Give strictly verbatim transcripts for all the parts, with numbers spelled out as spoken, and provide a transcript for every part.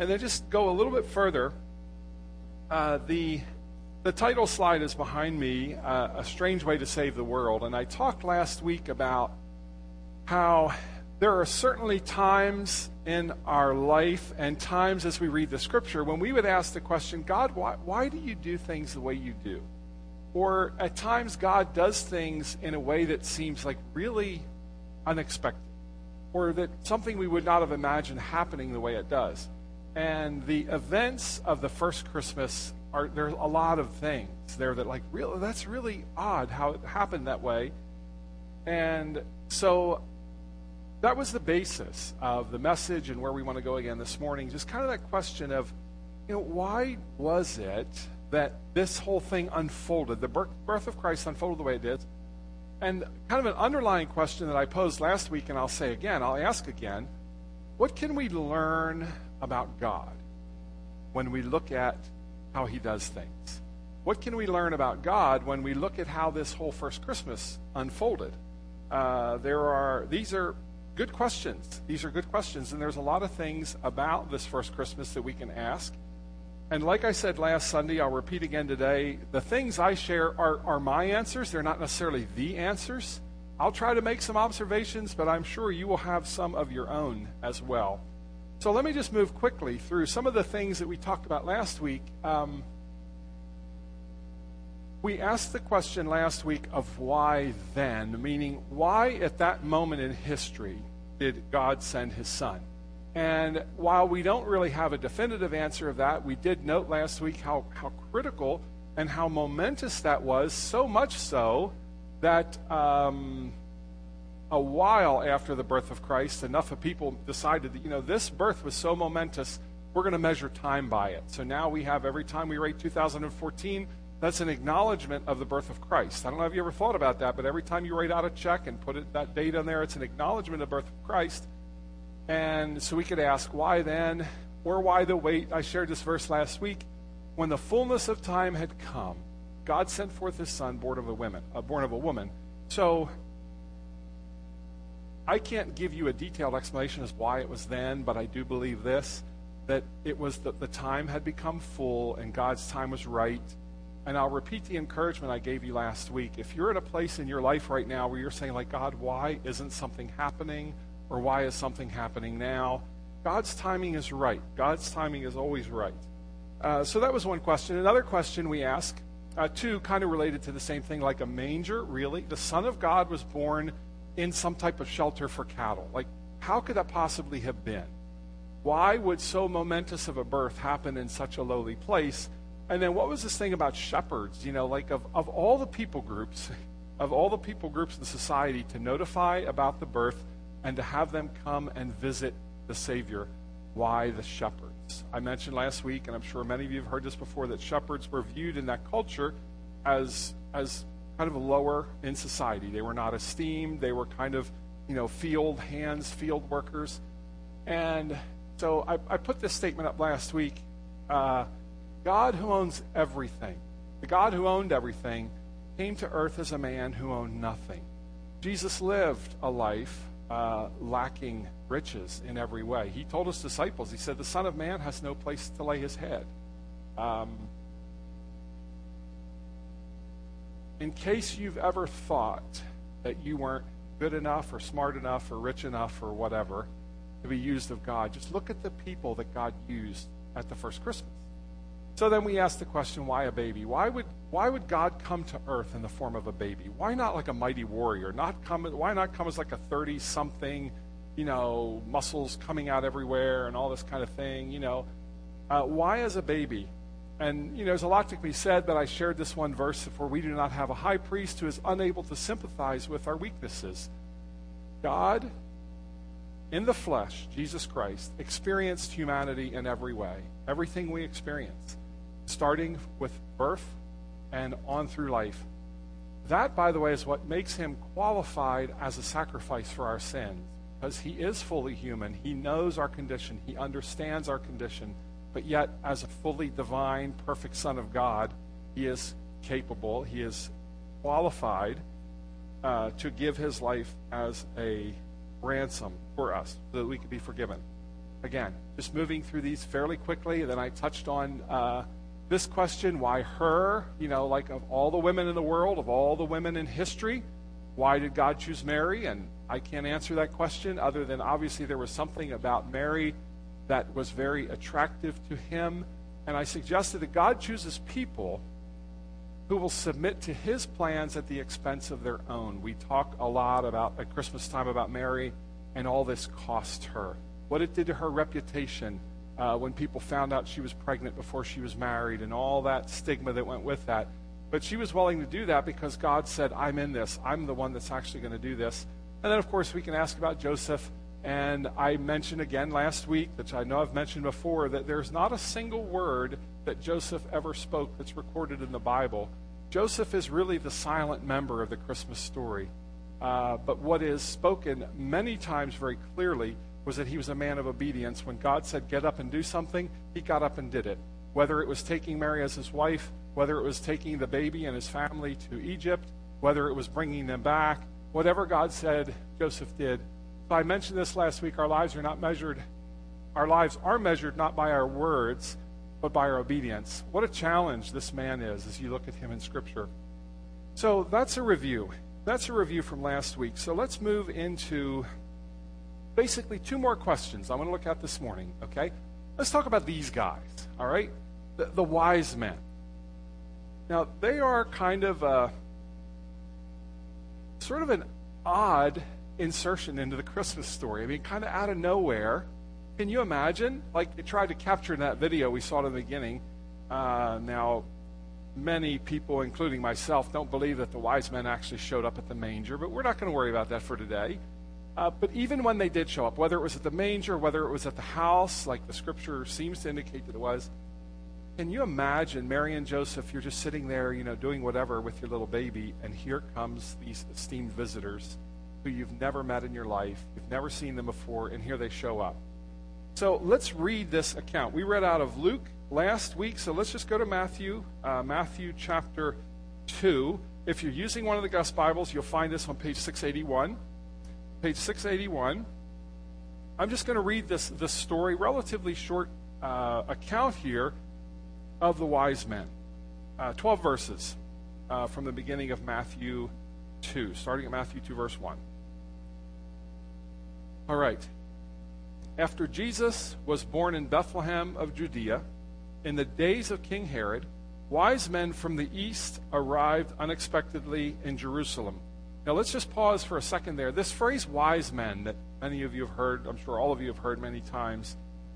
And then just go a little bit further. Uh, the the title slide is behind me, uh, A Strange Way to Save the World. And I talked last week about how there are certainly times in our life and times as we read the Scripture when we would ask the question, God, why, why do you do things the way you do? Or at times God does things in a way that seems like really unexpected, or that something we would not have imagined happening the way it does. And the events of the first Christmas, are there's a lot of things there that like, really, that's really odd how it happened that way. And so that was the basis of the message and where we want to go again this morning. Just kind of that question of, you know, why was it that this whole thing unfolded, the birth of Christ unfolded the way it did? And kind of an underlying question that I posed last week, and I'll say again, I'll ask again, what can we learn about God when we look at how he does things? What can we learn about God when we look at how this whole first Christmas unfolded? Uh, there are, these are good questions. These are good questions, and there's a lot of things about this first Christmas that we can ask. And like I said last Sunday, I'll repeat again today, the things I share are, are my answers. They're not necessarily the answers. I'll try to make some observations, but I'm sure you will have some of your own as well. So let me just move quickly through some of the things that we talked about last week. Um, we asked the question last week of why then, meaning why at that moment in history did God send his son? And while we don't really have a definitive answer of that, we did note last week how, how critical and how momentous that was, so much so that um, a while after the birth of Christ, enough of people decided that, you know, this birth was so momentous, we're going to measure time by it. So now we have, every time we rate two thousand fourteen, that's an acknowledgement of the birth of Christ. I don't know if you ever thought about that, but every time you write out a check and put it, that date on there, it's an acknowledgement of the birth of Christ. And so we could ask, why then, or why the wait? I shared this verse last week. When the fullness of time had come, God sent forth his son, born of a woman. Uh, born of a woman. So I can't give you a detailed explanation as why it was then, but I do believe this, that it was that the time had become full and God's time was right. And I'll repeat the encouragement I gave you last week. If you're at a place in your life right now where you're saying, like, God, why isn't something happening? Or why is something happening now? God's timing is right. God's timing is always right. Uh, so that was one question. Another question we ask, uh, two kind of related to the same thing, like a manger, really? The Son of God was born in some type of shelter for cattle. Like, how could that possibly have been? Why would so momentous of a birth happen in such a lowly place? And then what was this thing about shepherds? You know, like of, of all the people groups, of all the people groups in society to notify about the birth and to have them come and visit the Savior, why the shepherds? I mentioned last week, and I'm sure many of you have heard this before, that shepherds were viewed in that culture as as kind of lower in society. They were not esteemed. They were kind of, you know, field hands, field workers. And so I, I put this statement up last week. Uh, God who owns everything, the God who owned everything, came to earth as a man who owned nothing. Jesus lived a life uh, lacking riches in every way. He told his disciples, he said, the Son of Man has no place to lay his head. Um, in case you've ever thought that you weren't good enough or smart enough or rich enough or whatever to be used of God, just look at the people that God used at the first Christmas. So then we ask the question, why a baby? Why would why would God come to earth in the form of a baby? Why not like a mighty warrior? Not come. Why not come as like a thirty-something, you know, muscles coming out everywhere and all this kind of thing, you know? Uh, why as a baby? And, you know, there's a lot to be said, but I shared this one verse, for we do not have a high priest who is unable to sympathize with our weaknesses. God, in the flesh, Jesus Christ, experienced humanity in every way, everything we experience, starting with birth and on through life. That, by the way, is what makes him qualified as a sacrifice for our sins, because he is fully human. He knows our condition. He understands our condition. But yet, as a fully divine, perfect Son of God, he is capable, he is qualified uh, to give his life as a ransom for us so that we could be forgiven. again, just moving through these fairly quickly. And then I touched on uh, this question, why her? You know, like of all the women in the world, of all the women in history, why did God choose Mary? And I can't answer that question other than obviously there was something about Mary that was very attractive to him. And I suggested that God chooses people who will submit to his plans at the expense of their own. We talk a lot about at Christmas time about Mary and all this cost her. What it did to her reputation uh, when people found out she was pregnant before she was married and all that stigma that went with that. But she was willing to do that because God said, I'm in this. I'm the one that's actually going to do this. And then, of course, we can ask about Joseph. And I mentioned again last week, which I know I've mentioned before, that there's not a single word that Joseph ever spoke that's recorded in the Bible. Joseph is really the silent member of the Christmas story. Uh, but what is spoken many times very clearly was that he was a man of obedience. When God said, get up and do something, he got up and did it. Whether it was taking Mary as his wife, whether it was taking the baby and his family to Egypt, whether it was bringing them back, whatever God said, Joseph did. So I mentioned this last week, our lives are not measured, our lives are measured not by our words, but by our obedience. What a challenge this man is as you look at him in Scripture. So that's a review. That's a review from last week. So let's move into basically two more questions I want to look at this morning, okay? Let's talk about these guys, all right? The, the wise men. Now, they are kind of a, sort of an odd insertion into the Christmas story. I mean, kind of out of nowhere. Can you imagine? Like, they tried to capture in that video we saw in the beginning. Uh, now, many people, including myself, don't believe that the wise men actually showed up at the manger, but we're not going to worry about that for today. Uh, but even when they did show up, whether it was at the manger, whether it was at the house, like the Scripture seems to indicate that it was, can you imagine Mary and Joseph, you're just sitting there, you know, doing whatever with your little baby, and here comes these esteemed visitors who you've never met in your life, you've never seen them before, and here they show up. So let's read this account. We read out of Luke last week, so let's just go to Matthew, uh, Matthew chapter two. If you're using one of the Gus Bibles, you'll find this on page six eighty-one. Page six eighty-one. I'm just going to read this, this story, relatively short uh, account here of the wise men. Uh, twelve verses uh, from the beginning of Matthew two, starting at Matthew two, verse one. All right. After Jesus was born in Bethlehem of Judea, in the days of King Herod, wise men from the east arrived unexpectedly in Jerusalem. Now let's just pause for a second there. This phrase, wise men, that many of you have heard, I'm sure all of you have heard many times.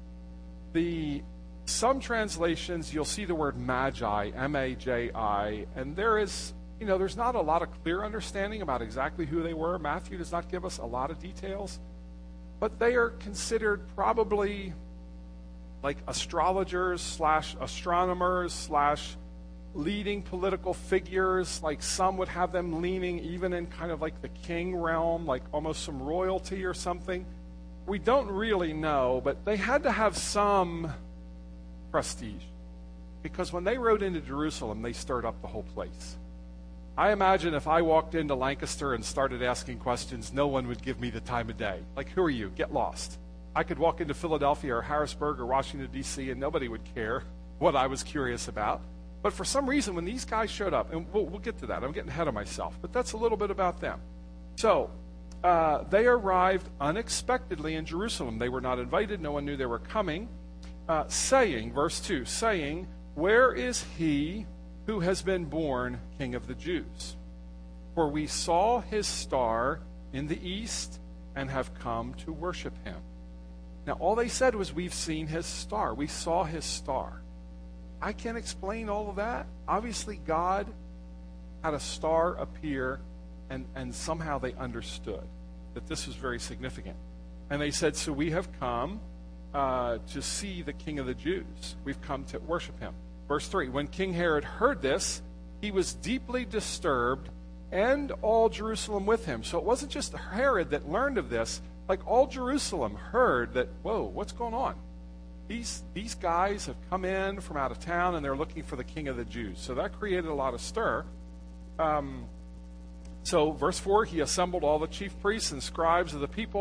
The some translations, you'll see the word magi, M A J I, and there is, you know, there's not a lot of clear understanding about exactly who they were. Matthew does not give us a lot of details. But they are considered probably like astrologers slash astronomers slash leading political figures. Like some would have them leaning even in kind of like the king realm, like almost some royalty or something. We don't really know, but they had to have some prestige. Because when they rode into Jerusalem, they stirred up the whole place. I imagine if I walked into Lancaster and started asking questions, no one would give me the time of day. Like, who are you? Get lost. I could walk into Philadelphia or Harrisburg or Washington, D C, and nobody would care what I was curious about. But for some reason, when these guys showed up, and we'll, we'll get to that. I'm getting ahead of myself. But that's a little bit about them. So, uh, they arrived unexpectedly in Jerusalem. They were not invited. No one knew they were coming. Uh, saying, verse two, saying, where is he who has been born King of the Jews? For we saw his star in the east and have come to worship him. Now, all they said was, we've seen his star. We saw his star. I can't explain all of that. Obviously, God had a star appear, and, and somehow they understood that this was very significant. And they said, so we have come uh, to see the King of the Jews. We've come to worship him. Verse three, when King Herod heard this, he was deeply disturbed, and all Jerusalem with him. So it wasn't just Herod that learned of this. Like, all Jerusalem heard that, whoa, what's going on? These, these guys have come in from out of town, and they're looking for the King of the Jews. So that created a lot of stir. Um, so verse four, he assembled all the chief priests and scribes of the people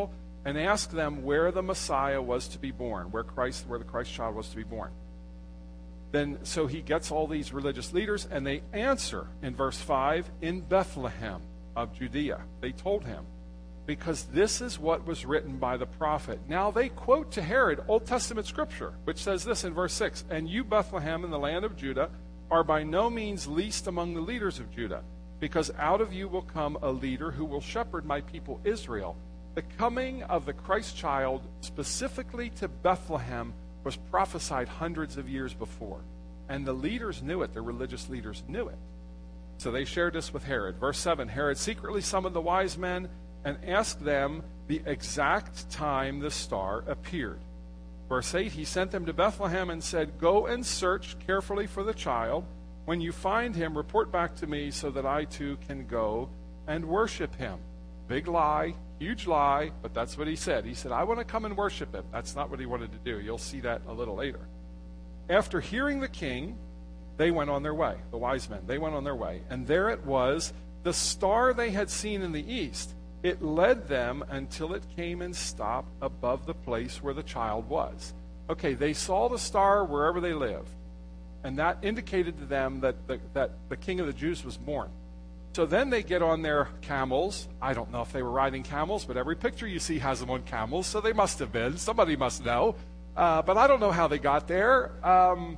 and ask them where the Messiah was to be born, where Christ, where the Christ child was to be born. Then, so he gets all these religious leaders, and they answer in verse five, in Bethlehem of Judea. They told him, because this is what was written by the prophet. Now they quote to Herod Old Testament scripture, which says this in verse six, and you, Bethlehem, in the land of Judah, are by no means least among the leaders of Judah, because out of you will come a leader who will shepherd my people Israel. The coming of the Christ child specifically to Bethlehem was prophesied hundreds of years before. And the leaders knew it. The religious leaders knew it. So they shared this with Herod. Verse seven, Herod secretly summoned the wise men and asked them the exact time the star appeared. Verse eight, he sent them to Bethlehem and said, go and search carefully for the child. When you find him, report back to me so that I too can go and worship him. Big lie, huge lie, but that's what he said. He said, I want to come and worship him. That's not what he wanted to do. You'll see that a little later. After hearing the king, they went on their way, the wise men. They went on their way. And there it was, the star they had seen in the east. It led them until it came and stopped above the place where the child was. Okay, they saw the star wherever they lived. And that indicated to them that the, that the king of the Jews was born. So then they get on their camels. I don't know if they were riding camels, but every picture you see has them on camels, so they must have been. Somebody must know. Uh, but I don't know how they got there. Um,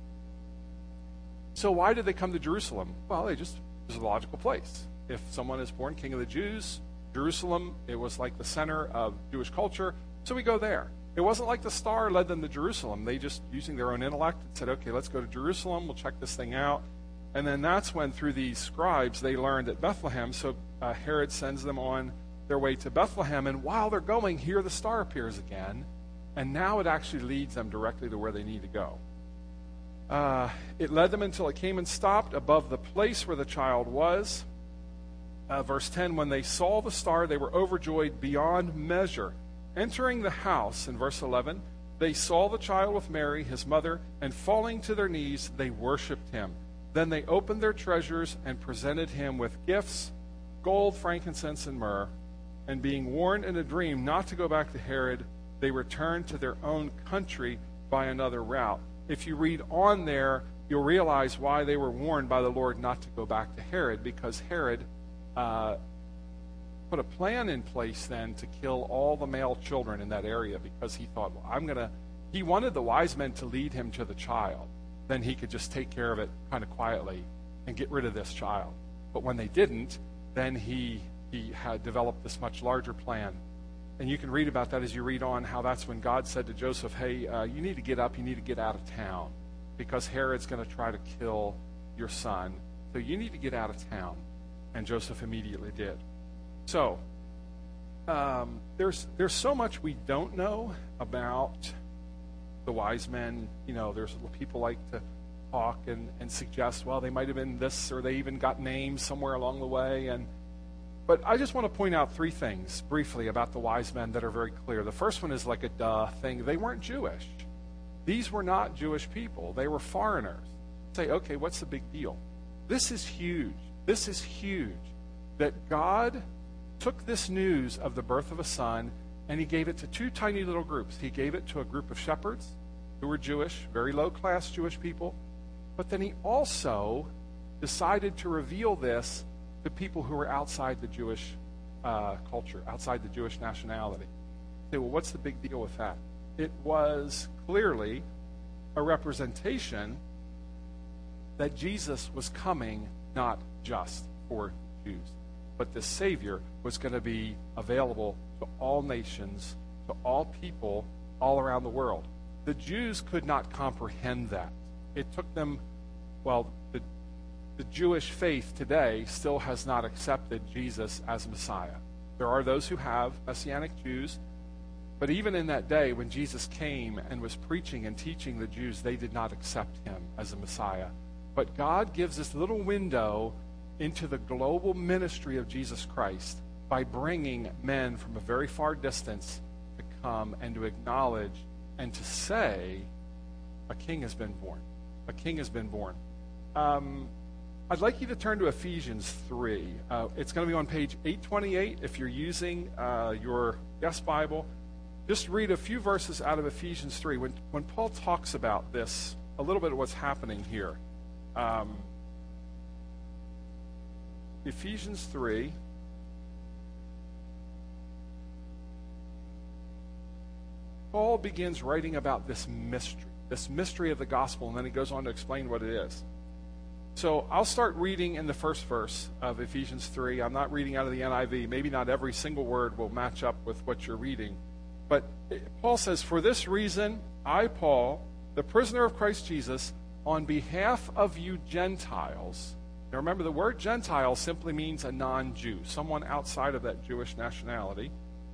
so why did they come to Jerusalem? Well, they just, it was a logical place. If someone is born king of the Jews, Jerusalem, it was like the center of Jewish culture, so we go there. It wasn't like the star led them to Jerusalem. They just, using their own intellect, said, okay, let's go to Jerusalem, we'll check this thing out. And then that's when, through these scribes, they learned at Bethlehem. So uh, Herod sends them on their way to Bethlehem. And while they're going, here the star appears again. And now it actually leads them directly to where they need to go. Uh, it led them until it came and stopped above the place where the child was. Uh, verse ten, when they saw the star, they were overjoyed beyond measure. Entering the house, in verse eleven, they saw the child with Mary, his mother, and falling to their knees, they worshipped him. Then they opened their treasures and presented him with gifts, gold, frankincense, and myrrh. And being warned in a dream not to go back to Herod, they returned to their own country by another route. If you read on there, you'll realize why they were warned by the Lord not to go back to Herod, because Herod uh, put a plan in place then to kill all the male children in that area, because he thought, well, I'm going to, he wanted the wise men to lead him to the child. Then he could just take care of it kind of quietly and get rid of this child. But when they didn't, then he he had developed this much larger plan. And you can read about that as you read on, how that's when God said to Joseph, hey, uh, you need to get up, you need to get out of town, because Herod's going to try to kill your son. So you need to get out of town. And Joseph immediately did. So, um, there's there's so much we don't know about the wise men. You know, there's people like to talk and, and suggest, well, they might have been this, or they even got names somewhere along the way. And But I just want to point out three things briefly about the wise men that are very clear. The first one is like a duh thing. They weren't Jewish. These were not Jewish people. They were foreigners. Say, okay, what's the big deal? This is huge. This is huge. That God took this news of the birth of a son and he gave it to two tiny little groups. He gave it to a group of shepherds who were Jewish, very low-class Jewish people. But then he also decided to reveal this to people who were outside the Jewish uh, culture, outside the Jewish nationality. Say, well, what's the big deal with that? It was clearly a representation that Jesus was coming not just for Jews, but the Savior was going to be available to all nations, to all people all around the world. The Jews could not comprehend that. It took them, well, the, the Jewish faith today still has not accepted Jesus as Messiah. There are those who have, Messianic Jews, but even in that day when Jesus came and was preaching and teaching the Jews, they did not accept him as a Messiah. But God gives this little window into the global ministry of Jesus Christ by bringing men from a very far distance to come and to acknowledge and to say, a king has been born. A king has been born. Um, I'd like you to turn to Ephesians three. Uh, it's going to be on page eight twenty-eight if you're using uh, your Yes Bible. Just read a few verses out of Ephesians three. When, when Paul talks about this, a little bit of what's happening here. Um, Ephesians three. Paul begins writing about this mystery, this mystery of the gospel, and then he goes on to explain what it is. So I'll start reading in the first verse of Ephesians three. I'm not reading out of the N I V. Maybe not every single word will match up with what you're reading. But Paul says, "For this reason, I, Paul, the prisoner of Christ Jesus, on behalf of you Gentiles." Now remember, the word Gentile simply means a non-Jew, someone outside of that Jewish nationality.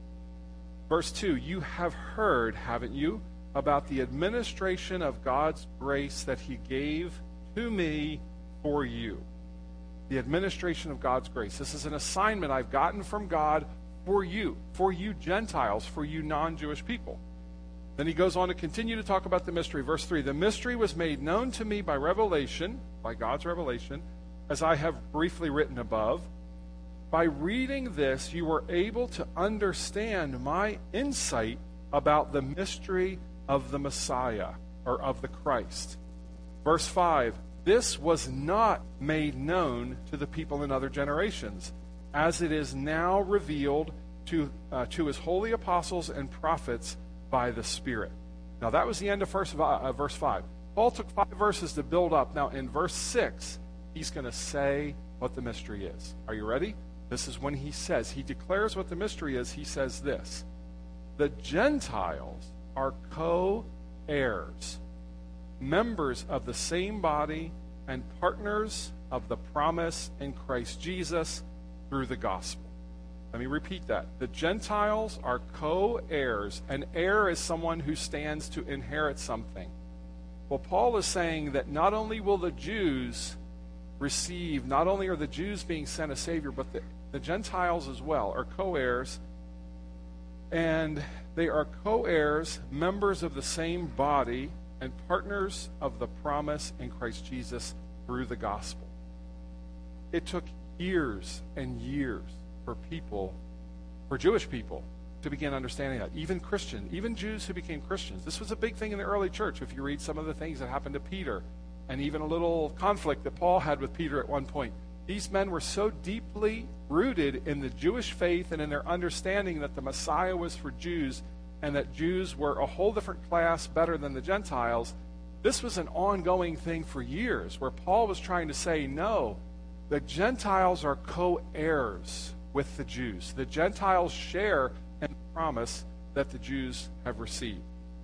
Verse two, "You have heard, haven't you, about the administration of God's grace that he gave to me for you." The administration of God's grace. This is an assignment I've gotten from God for you, for you Gentiles, for you non-Jewish people. Then he goes on to continue to talk about the mystery. Verse three, "The mystery was made known to me by revelation," by God's revelation, "as I have briefly written above. By reading this, you were able to understand my insight about the mystery of the Messiah," or of the Christ. Verse five, "This was not made known to the people in other generations, as it is now revealed to uh, to his holy apostles and prophets by the Spirit." Now that was the end of first, uh, verse five. Paul took five verses to build up. Now in verse six, he's going to say what the mystery is. Are you ready? This is when he says, he declares what the mystery is. He says this: "The Gentiles are co-heirs, members of the same body, and partners of the promise in Christ Jesus through the gospel." Let me repeat that. The Gentiles are co-heirs. An heir is someone who stands to inherit something. Well, Paul is saying that not only will the Jews receive, not only are the Jews being sent a Savior, but the, the Gentiles as well are co-heirs. And they are co-heirs, members of the same body, and partners of the promise in Christ Jesus through the gospel. It took years and years for people, for Jewish people, to begin understanding that. Even Christian, even Jews who became Christians. This was a big thing in the early church. If you read some of the things that happened to Peter, and even a little conflict that Paul had with Peter at one point. These men were so deeply rooted in the Jewish faith and in their understanding that the Messiah was for Jews, and that Jews were a whole different class better than the Gentiles. This was an ongoing thing for years, where Paul was trying to say, no, the Gentiles are co-heirs with the Jews. The Gentiles share in the promise that the Jews have received.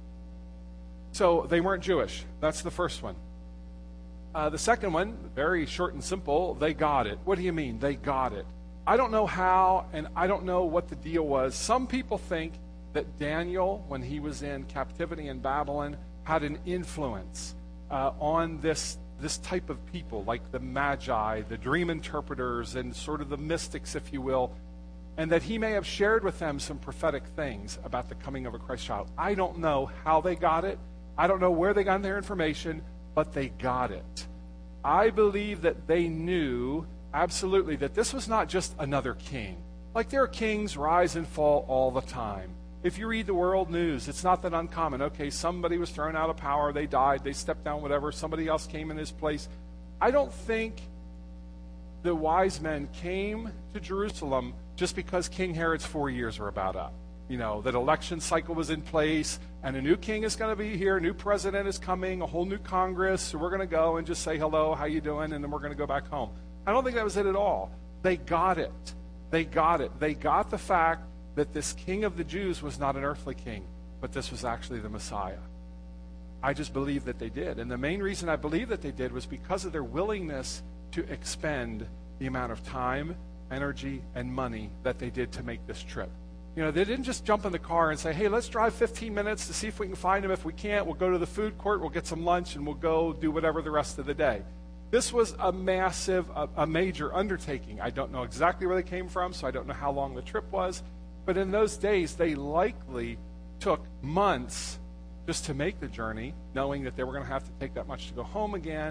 So they weren't Jewish. That's the first one. Uh, the second one, very short and simple, they got it. What do you mean, they got it? I don't know how, and I don't know what the deal was. Some people think that Daniel, when he was in captivity in Babylon, had an influence uh, on this, this type of people, like the Magi, the dream interpreters, and sort of the mystics, if you will, and that he may have shared with them some prophetic things about the coming of a Christ child. I don't know how they got it. I don't know where they got their information, but they got it. I believe that they knew absolutely that this was not just another king. Like their kings rise and fall all the time. If you read the world news, it's not that uncommon. Okay, somebody was thrown out of power, they died, they stepped down, whatever, somebody else came in his place. I don't think the wise men came to Jerusalem just because King Herod's four years were about up. You know, that election cycle was in place, and a new king is going to be here, a new president is coming, a whole new Congress, so we're going to go and just say hello, how you doing, and then we're going to go back home. I don't think that was it at all. They got it. They got it. They got the fact that this king of the Jews was not an earthly king, but this was actually the Messiah. I just believe that they did. And the main reason I believe that they did was because of their willingness to expend the amount of time, energy, and money that they did to make this trip. You know, they didn't just jump in the car and say, hey, let's drive fifteen minutes to see if we can find him. If we can't, we'll go to the food court, we'll get some lunch, and we'll go do whatever the rest of the day. This was a massive, a, a major undertaking. I don't know exactly where they came from, so I don't know how long the trip was. But in those days, they likely took months just to make the journey, knowing that they were going to have to take that much to go home again.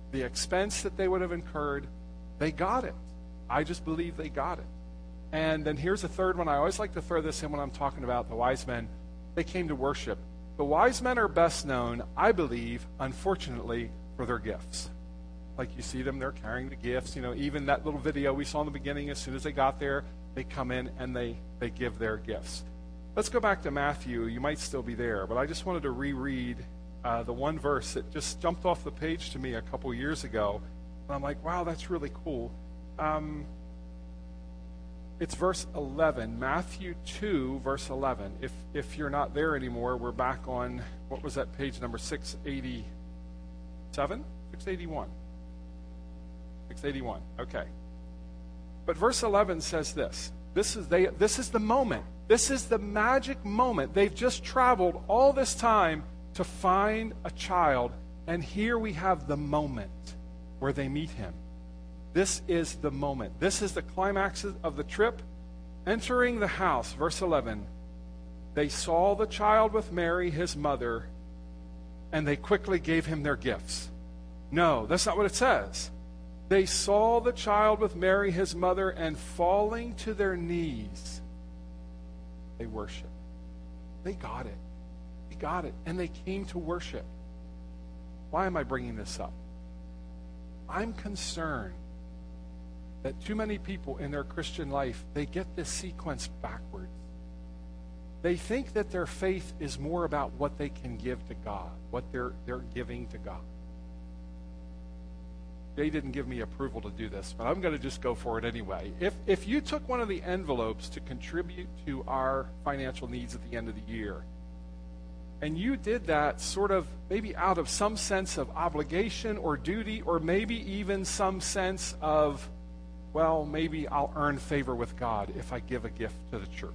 the expense that they would have incurred, they got it. I just believe they got it. And then here's the third one. I always like to throw this in when I'm talking about the wise men. They came to worship. The wise men are best known, I believe, unfortunately, for their gifts. Like you see them, they're carrying the gifts. You know, even that little video we saw in the beginning, as soon as they got there, they come in and they, they give their gifts. Let's go back to Matthew. You might still be there, but I just wanted to reread uh, the one verse that just jumped off the page to me a couple years ago. And I'm like, wow, that's really cool. Um, it's verse eleven, Matthew two, verse eleven. If if you're not there anymore, we're back on, what was that page number, six eighty-seven? six eighty-one. six eighty-one, okay. But verse eleven says this. This is they. This is the moment. This is the magic moment. They've just traveled all this time to find a child, and here we have the moment where they meet him. This is the moment. This is the climax of the trip. Entering the house, verse eleven, they saw the child with Mary, his mother, and they quickly gave him their gifts. No, that's not what it says. They saw the child with Mary, his mother, and falling to their knees, they worshiped. They got it. They got it. And they came to worship. Why am I bringing this up? I'm concerned that too many people in their Christian life, they get this sequence backwards. They think that their faith is more about what they can give to God, what they're they're giving to God. They didn't give me approval to do this, but I'm going to just go for it anyway. If if you took one of the envelopes to contribute to our financial needs at the end of the year, and you did that sort of maybe out of some sense of obligation or duty, or maybe even some sense of, well, maybe I'll earn favor with God if I give a gift to the church.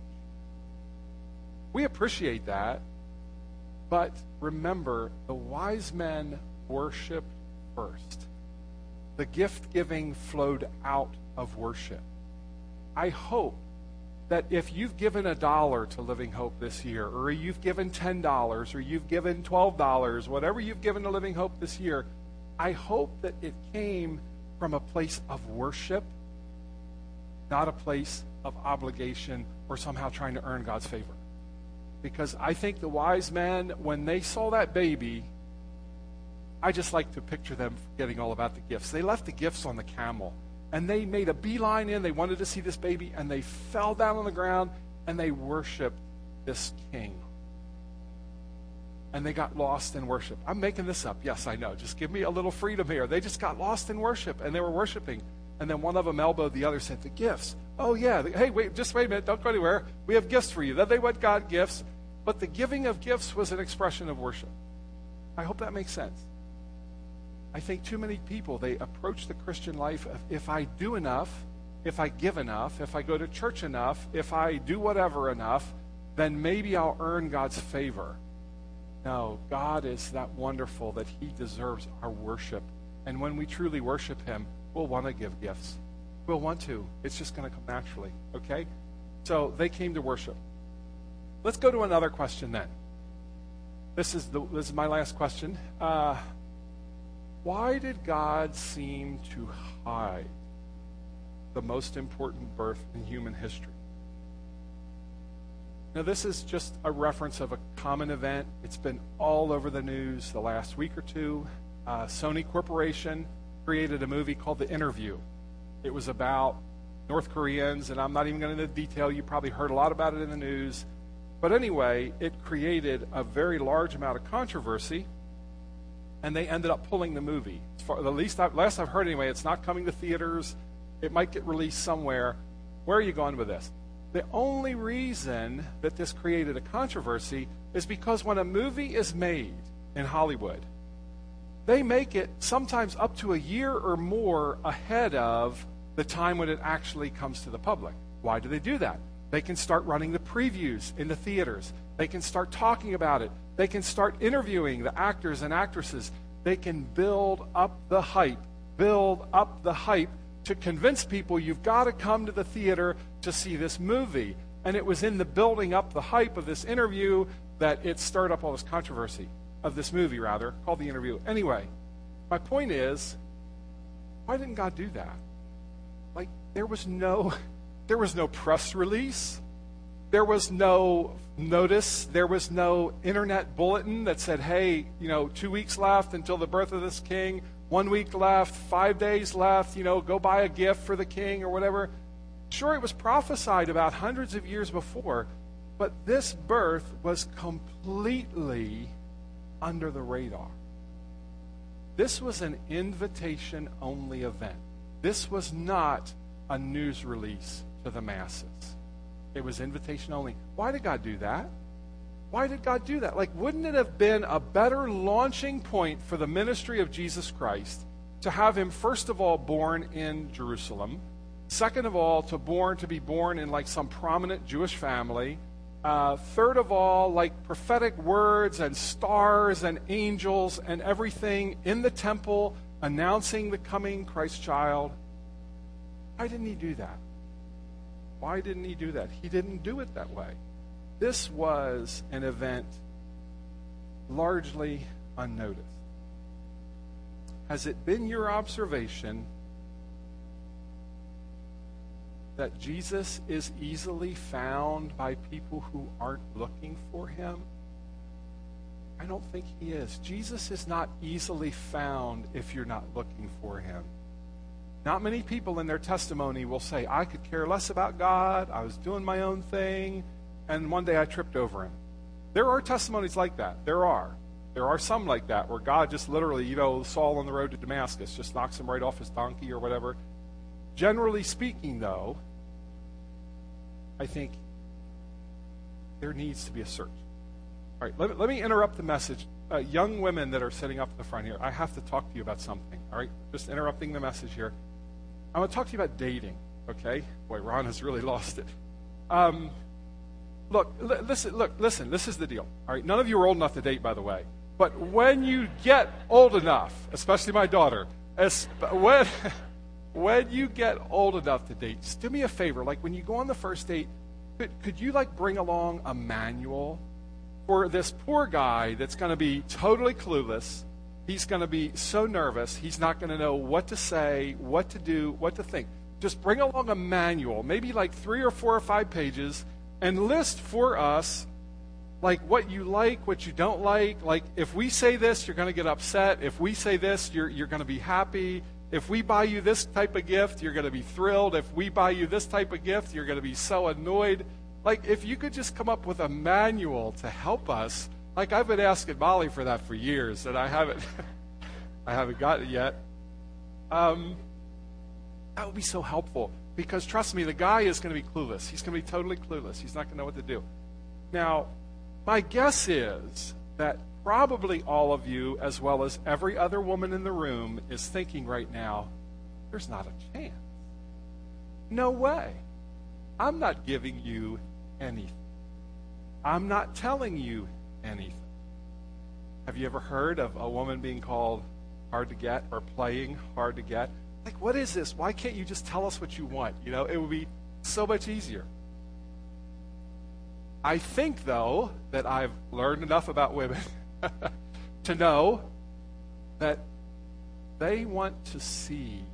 We appreciate that, but remember, the wise men worshiped first. The gift-giving flowed out of worship. I hope that if you've given a dollar to Living Hope this year, or you've given ten dollars, or you've given twelve dollars, whatever you've given to Living Hope this year, I hope that it came from a place of worship, not a place of obligation or somehow trying to earn God's favor. Because I think the wise men, when they saw that baby, I just like to picture them forgetting all about the gifts. They left the gifts on the camel, and they made a beeline in. They wanted to see this baby, and they fell down on the ground, and they worshiped this king. And they got lost in worship. I'm making this up. Yes, I know. Just give me a little freedom here. They just got lost in worship, and they were worshiping. And then one of them elbowed the other, said, the gifts. Oh, yeah. Hey, wait, just wait a minute. Don't go anywhere. We have gifts for you. Then they went, got gifts. But the giving of gifts was an expression of worship. I hope that makes sense. I think too many people, they approach the Christian life of, if I do enough, if I give enough, if I go to church enough, if I do whatever enough, then maybe I'll earn God's favor. No, God is that wonderful that he deserves our worship. And when we truly worship him, we'll want to give gifts. We'll want to. It's just going to come naturally, okay? So they came to worship. Let's go to another question then. This is, the, this is my last question. Uh, why did God seem to hide the most important birth in human history? Now, this is just a reference of a common event. It's been all over the news the last week or two. Uh, Sony Corporation created a movie called The Interview. It was about North Koreans, and I'm not even going to detail. You probably heard a lot about it in the news. But anyway, it created a very large amount of controversy, and they ended up pulling the movie. As far, the least I, last I've heard anyway, it's not coming to theaters. It might get released somewhere. Where are you going with this? The only reason that this created a controversy is because when a movie is made in Hollywood, they make it sometimes up to a year or more ahead of the time when it actually comes to the public. Why do they do that? They can start running the previews in the theaters. They can start talking about it. They can start interviewing the actors and actresses. They can build up the hype, build up the hype to convince people you've got to come to the theater to see this movie. And it was in the building up the hype of this interview that it stirred up all this controversy, of this movie rather, called The Interview. Anyway, My point is, why didn't God do that? Like, there was no, there was no press release. There was no notice. There was no internet bulletin that said, hey, you know, two weeks left until the birth of this king, one week left, five days left, you know, go buy a gift for the king or whatever. Sure, it was prophesied about hundreds of years before, but this birth was completely under the radar. This was an invitation-only event. This was not a news release to the masses. It was invitation only. Why did God do that? Why did God do that? Like, wouldn't it have been a better launching point for the ministry of Jesus Christ to have him, first of all, born in Jerusalem, second of all, to born to be born in like some prominent Jewish family, uh, third of all, like prophetic words and stars and angels and everything in the temple announcing the coming Christ child? Why didn't he do that? Why didn't he do that? He didn't do it that way. This was an event largely unnoticed. Has it been your observation that Jesus is easily found by people who aren't looking for him? I don't think he is. Jesus is not easily found if you're not looking for him. Not many people in their testimony will say, I could care less about God, I was doing my own thing, and one day I tripped over him. There are testimonies like that. There are. There are some like that, where God just literally, you know, Saul on the road to Damascus, just knocks him right off his donkey or whatever. Generally speaking, though, I think there needs to be a search. All right, let me, let me interrupt the message. Uh, young women that are sitting up in the front here, I have to talk to you about something. All right, just interrupting the message here. I want to talk to you about dating, okay? Boy, Ron has really lost it. Um, look, li- listen, look, listen, this is the deal. All right, none of you are old enough to date, by the way. But when you get old enough, especially my daughter, as, when, when you get old enough to date, just do me a favor. Like, when you go on the first date, could, could you, like, bring along a manual for this poor guy that's going to be totally clueless? He's going to be so nervous, he's not going to know what to say, what to do, what to think. Just bring along a manual, maybe like three or four or five pages, and list for us, like, what you like, what you don't like. Like, if we say this, you're going to get upset. If we say this, you're, you're going to be happy. If we buy you this type of gift, you're going to be thrilled. If we buy you this type of gift, you're going to be so annoyed. Like, if you could just come up with a manual to help us. Like, I've been asking Molly for that for years, and I haven't I haven't got it yet. Um, that would be so helpful, because trust me, the guy is going to be clueless. He's going to be totally clueless. He's not going to know what to do. Now, my guess is that probably all of you, as well as every other woman in the room, is thinking right now, there's not a chance. No way. I'm not giving you anything. I'm not telling you anything. Have you ever heard of a woman being called hard to get or playing hard to get? Like, what is this? Why can't you just tell us what you want? You know, it would be so much easier. I think, though, that I've learned enough about women to know that they want to see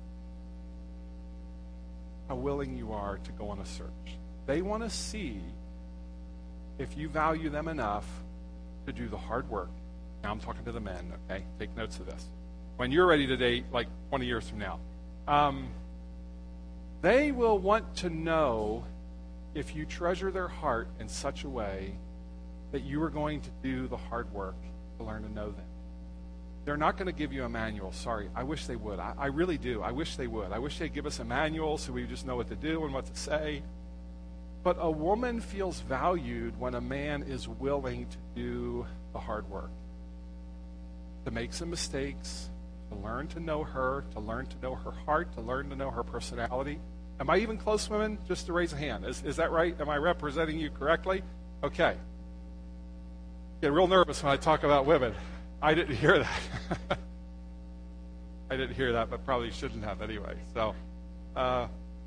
how willing you are to go on a search. They want to see if you value them enough to do the hard work. Now I'm talking to the men, okay? Take notes of this. When you're ready to date, like twenty years from now, um, they will want to know if you treasure their heart in such a way that you are going to do the hard work to learn to know them. They're not going to give you a manual. Sorry, I wish they would. I, I really do. I wish they would. I wish they'd give us a manual so we just know what to do and what to say. But a woman feels valued when a man is willing to do the hard work, to make some mistakes, to learn to know her, to learn to know her heart, to learn to know her personality. Am I even close, women? Just to raise a hand. Is, is that right? Am I representing you correctly? Okay. Get real nervous when I talk about women. I didn't hear that. I didn't hear that, but probably shouldn't have anyway. So, uh,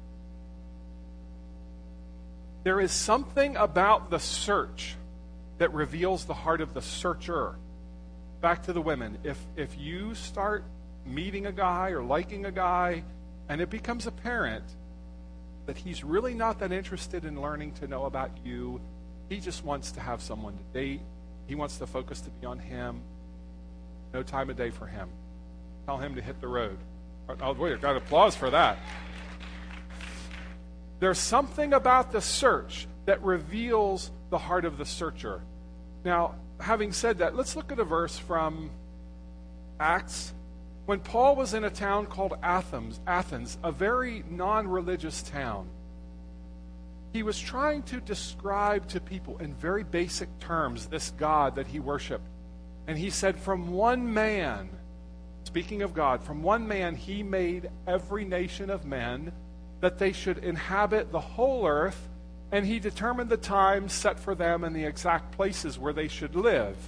there is something about the search that reveals the heart of the searcher. In back to the women. If if you start meeting a guy or liking a guy, and it becomes apparent that he's really not that interested in learning to know about you, he just wants to have someone to date, he wants the focus to be on him, no time of day for him. Tell him to hit the road. Oh, wait, I got applause for that. There's something about the search that reveals the heart of the searcher. Now, having said that, let's look at a verse from Acts. When Paul was in a town called Athens, Athens, a very non-religious town, he was trying to describe to people in very basic terms this God that he worshiped. And he said, from one man, speaking of God, from one man he made every nation of men, that they should inhabit the whole earth, and he determined the times set for them and the exact places where they should live.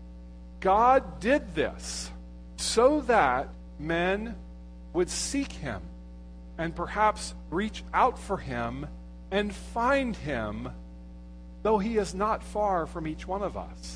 God did this so that men would seek him and perhaps reach out for him and find him, though he is not far from each one of us.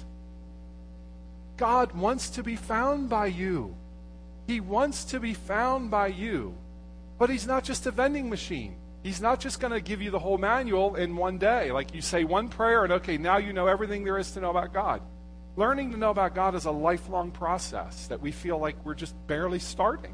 God wants to be found by you. He wants to be found by you. But he's not just a vending machine. He's not just going to give you the whole manual in one day. Like you say one prayer and okay, now you know everything there is to know about God. Learning to know about God is a lifelong process that we feel like we're just barely starting.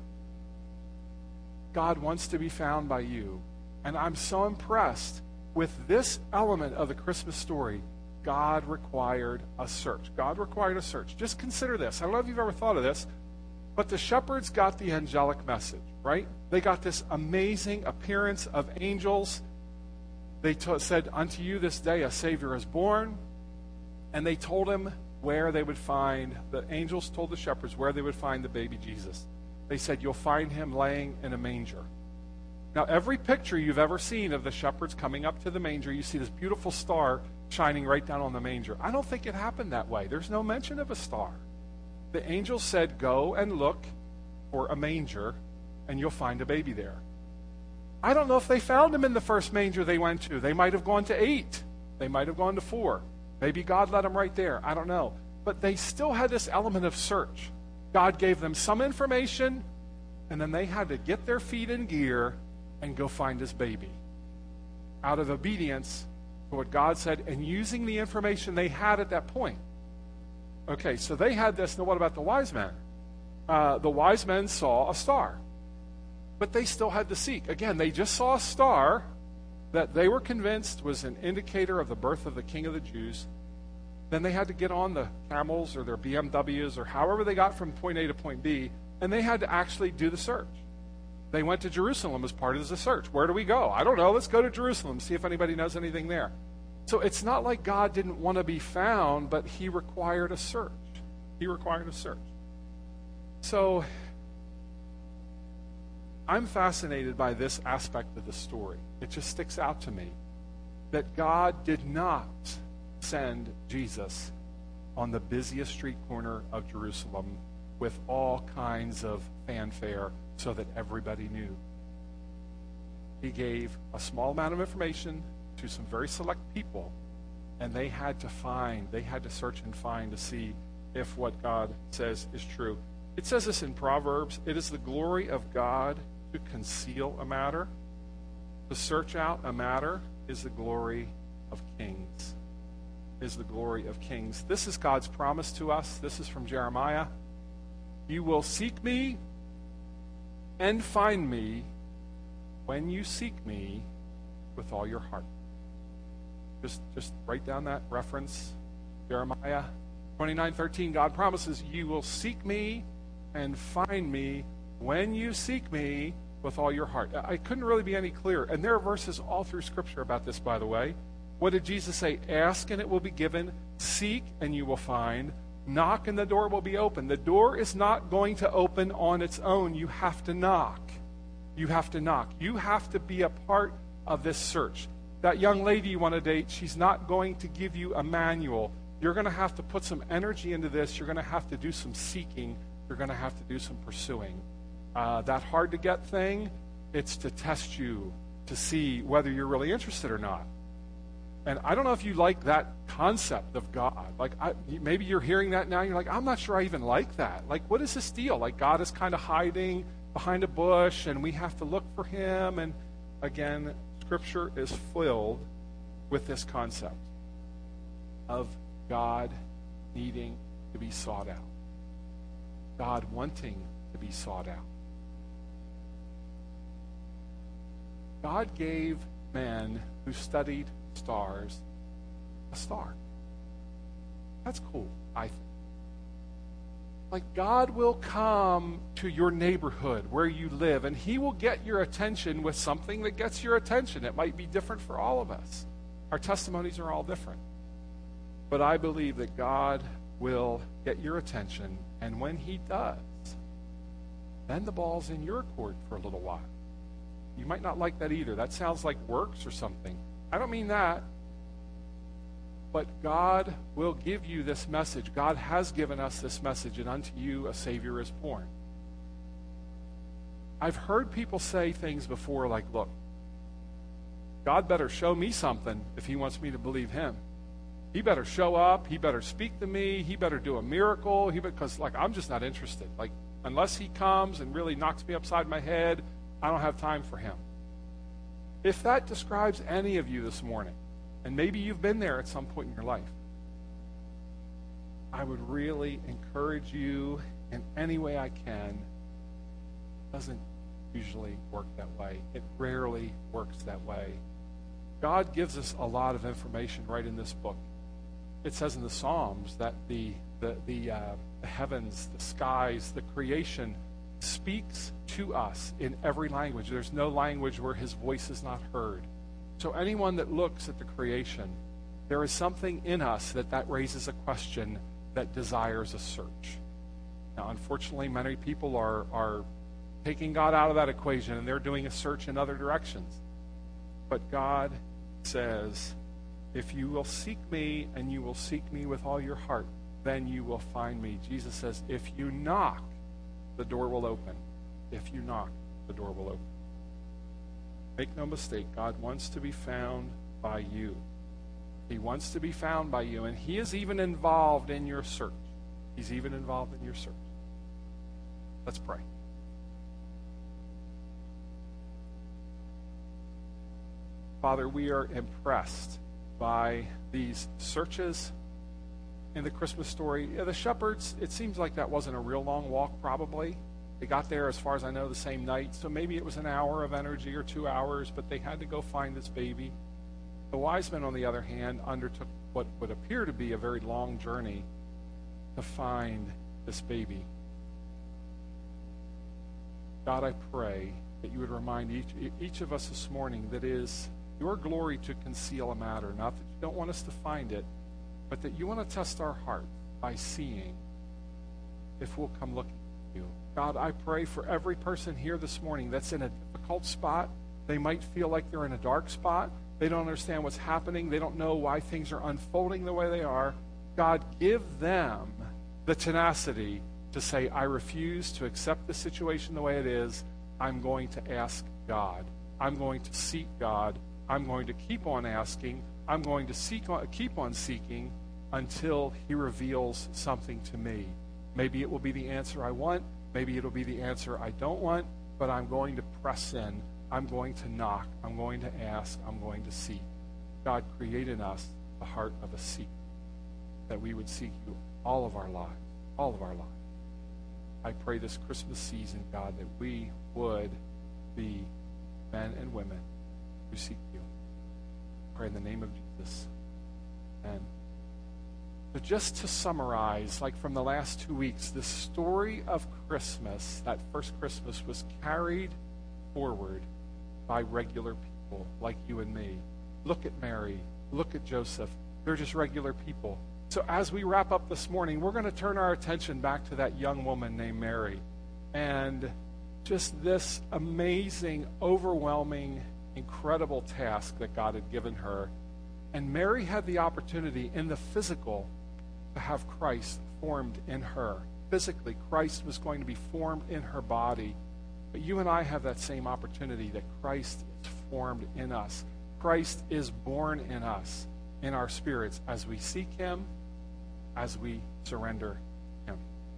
God wants to be found by you. And I'm so impressed with this element of the Christmas story. God required a search. God required a search. Just consider this. I don't know if you've ever thought of this, but the shepherds got the angelic message, right? They got this amazing appearance of angels. They t- said, unto you this day a Savior is born. And they told him where they would find, the angels told the shepherds where they would find the baby Jesus. They said, you'll find him laying in a manger. Now, every picture you've ever seen of the shepherds coming up to the manger, you see this beautiful star shining right down on the manger. I don't think it happened that way. There's no mention of a star. The angel said, go and look for a manger, and you'll find a baby there. I don't know if they found him in the first manger they went to. They might have gone to eight. They might have gone to four. Maybe God led them right there. I don't know. But they still had this element of search. God gave them some information, and then they had to get their feet in gear and go find his baby. Out of obedience to what God said and using the information they had at that point. Okay, so they had this. Now what about the wise men? Uh, the wise men saw a star. But they still had to seek. Again, they just saw a star that they were convinced was an indicator of the birth of the King of the Jews. Then they had to get on the camels or their B M Ws or however they got from point A to point B, and they had to actually do the search. They went to Jerusalem as part of the search. Where do we go? I don't know. Let's go to Jerusalem, see if anybody knows anything there. So it's not like God didn't want to be found, but he required a search. He required a search. So I'm fascinated by this aspect of the story. It just sticks out to me that God did not send Jesus on the busiest street corner of Jerusalem with all kinds of fanfare so that everybody knew. He gave a small amount of information to some very select people, and they had to find, they had to search and find to see if what God says is true. It says this in Proverbs, it is the glory of God to conceal a matter. To search out a matter is the glory of kings. Is the glory of kings. This is God's promise to us. This is from Jeremiah. You will seek me and find me when you seek me with all your heart. Just, just write down that reference. Jeremiah twenty-nine thirteen. God promises, you will seek me and find me when you seek me with all your heart. I couldn't really be any clearer. And there are verses all through Scripture about this, by the way. What did Jesus say? Ask and it will be given. Seek and you will find. Knock and the door will be open. The door is not going to open on its own. You have to knock. You have to knock. You have to be a part of this search. That young lady you want to date, she's not going to give you a manual. You're going to have to put some energy into this. You're going to have to do some seeking. You're going to have to do some pursuing. Uh, that hard-to-get thing, it's to test you, to see whether you're really interested or not. And I don't know if you like that concept of God. Like, I, maybe you're hearing that now, and you're like, I'm not sure I even like that. Like, what is this deal? Like, God is kind of hiding behind a bush, and we have to look for him. And again, Scripture is filled with this concept of God needing to be sought out, God wanting to be sought out. God gave men who studied stars a star. That's cool, I think. Like, God will come to your neighborhood where you live, and he will get your attention with something that gets your attention. It might be different for all of us. Our testimonies are all different. But I believe that God will get your attention, and when he does, then the ball's in your court for a little while. You might not like that either. That sounds like works or something. I don't mean that. But God will give you this message. God has given us this message, and unto you a Savior is born. I've heard people say things before like, look, God better show me something if he wants me to believe him. He better show up. He better speak to me. He better do a miracle. He because like I'm just not interested. Like, unless he comes and really knocks me upside my head, I don't have time for him. If that describes any of you this morning, and maybe you've been there at some point in your life, I would really encourage you in any way I can. It doesn't usually work that way. It rarely works that way. God gives us a lot of information right in this book. It says in the Psalms that the the the, uh, the heavens, the skies, the creation speaks to us in every language. There's no language where his voice is not heard. So anyone that looks at the creation, there is something in us that that raises a question that desires a search. Now, unfortunately, many people are, are taking God out of that equation, and they're doing a search in other directions. But God says, if you will seek me, and you will seek me with all your heart, then you will find me. Jesus says, if you knock, the door will open. If you knock, the door will open. Make no mistake, God wants to be found by you. He wants to be found by you, and he is even involved in your search. He's even involved in your search. Let's pray. Father, we are impressed by these searches in the Christmas story. Yeah, the shepherds, it seems like that wasn't a real long walk, probably. They got there, as far as I know, the same night, so maybe it was an hour of energy or two hours, but they had to go find this baby. The wise men, on the other hand, undertook what would appear to be a very long journey to find this baby. God, I pray that you would remind each, each of us this morning that it is your glory to conceal a matter, not that you don't want us to find it, but that you want to test our heart by seeing if we'll come looking at you. God, I pray for every person here this morning that's in a difficult spot. They might feel like they're in a dark spot. They don't understand what's happening. They don't know why things are unfolding the way they are. God, give them the tenacity to say, I refuse to accept the situation the way it is. I'm going to ask God. I'm going to seek God. I'm going to keep on asking. I'm going to seek on, keep on seeking until he reveals something to me. Maybe it will be the answer I want. Maybe it'll be the answer I don't want, but I'm going to press in. I'm going to knock. I'm going to ask. I'm going to seek. God, create in us the heart of a seeker, that we would seek you all of our lives, all of our lives. I pray this Christmas season, God, that we would be men and women who seek you. I pray in the name of Jesus. Amen. So just to summarize, like from the last two weeks, the story of Christmas, that first Christmas, was carried forward by regular people like you and me. Look at Mary. Look at Joseph. They're just regular people. So as we wrap up this morning, we're going to turn our attention back to that young woman named Mary. And just this amazing, overwhelming, incredible task that God had given her. And Mary had the opportunity in the physical to have Christ formed in her. Physically, Christ was going to be formed in her body. But you and I have that same opportunity, that Christ is formed in us. Christ is born in us. in our spirits as we seek him, as we surrender him.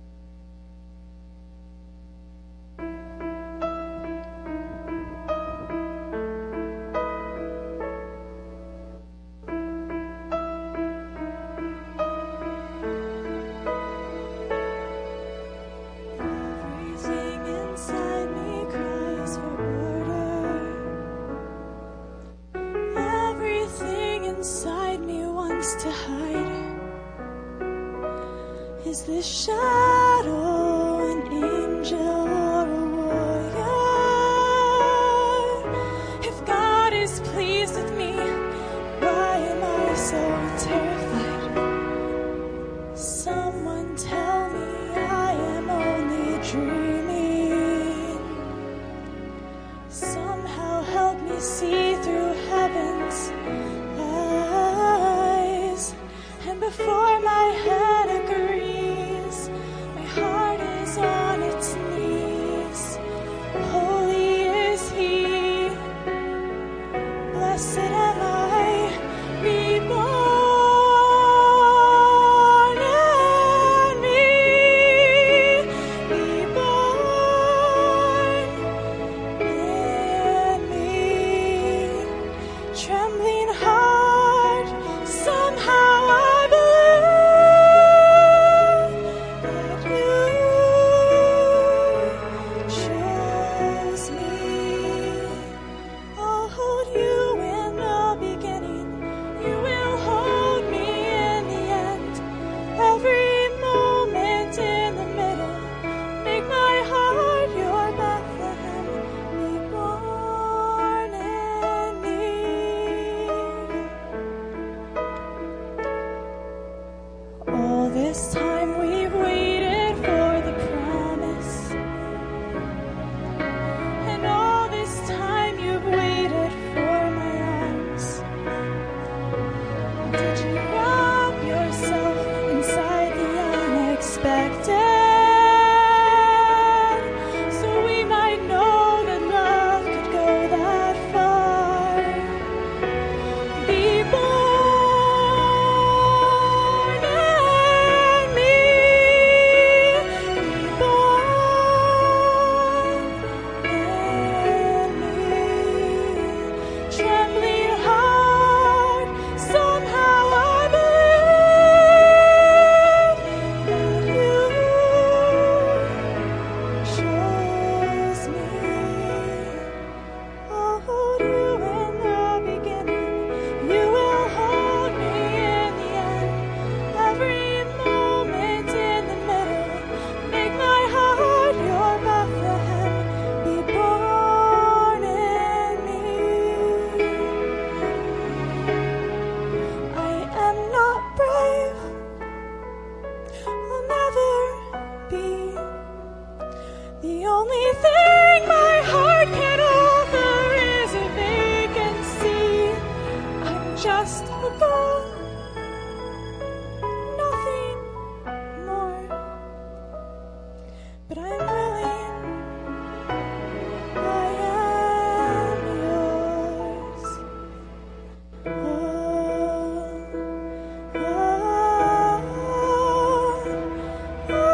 Is this shadow an angel or a warrior? If God is pleased with me, why am I so terrified? Someone tell me I am only dreaming. Somehow help me see through heaven's eyes. And before my head agrees, my heart is on its knees. Holy is he, blessed am I, reborn in me, reborn in me. Trembling heart, somehow I this time we've waited for the promise, and all this time you've waited for my arms. Did you wrap yourself inside the unexpected, so we might know that love could go that far? Be born. The only thing my heart can offer is a vacancy. I'm just a girl, nothing more. But I'm willing, I am yours. Oh, oh, oh, oh.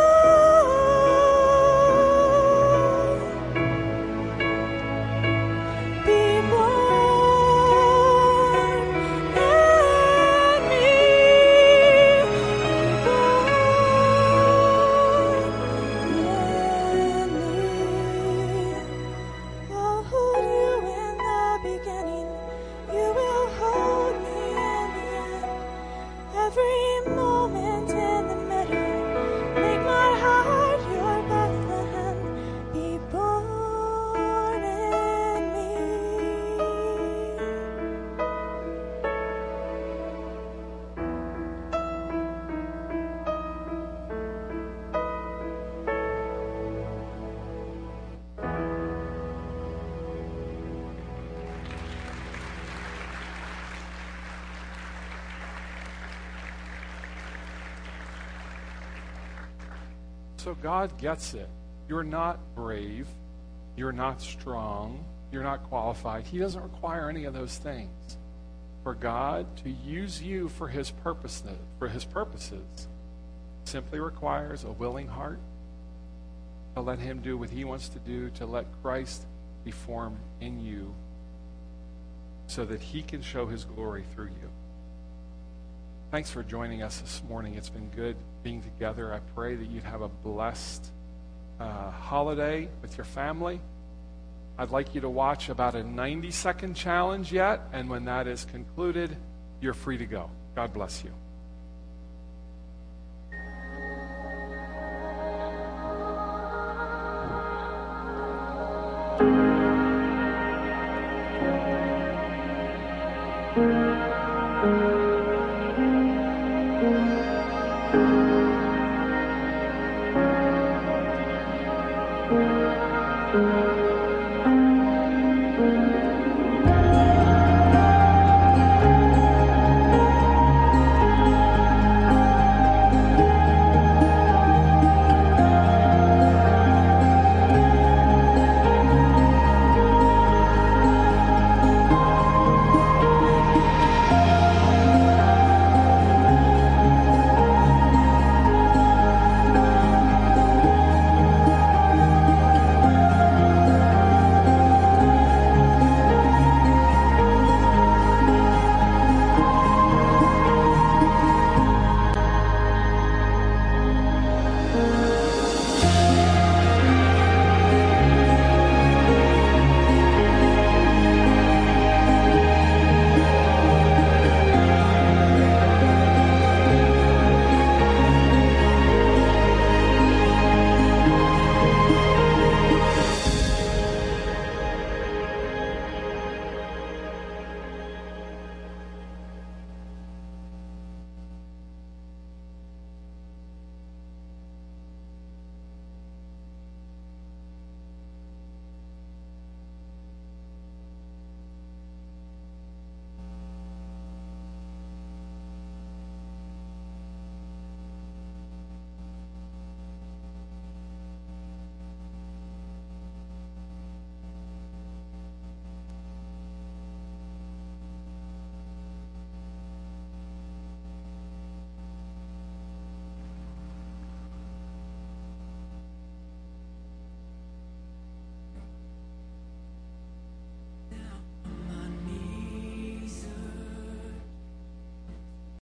So God gets it. You're not brave. You're not strong. You're not qualified. He doesn't require any of those things. for God to use you for his purpose, for his purposes simply requires a willing heart to let him do what he wants to do, to let Christ be formed in you so that he can show his glory through you. Thanks for joining us this morning. It's been good being together. I pray that you'd have a blessed uh, holiday with your family. I'd like you to watch about a ninety-second challenge yet, and when that is concluded, you're free to go. God bless you.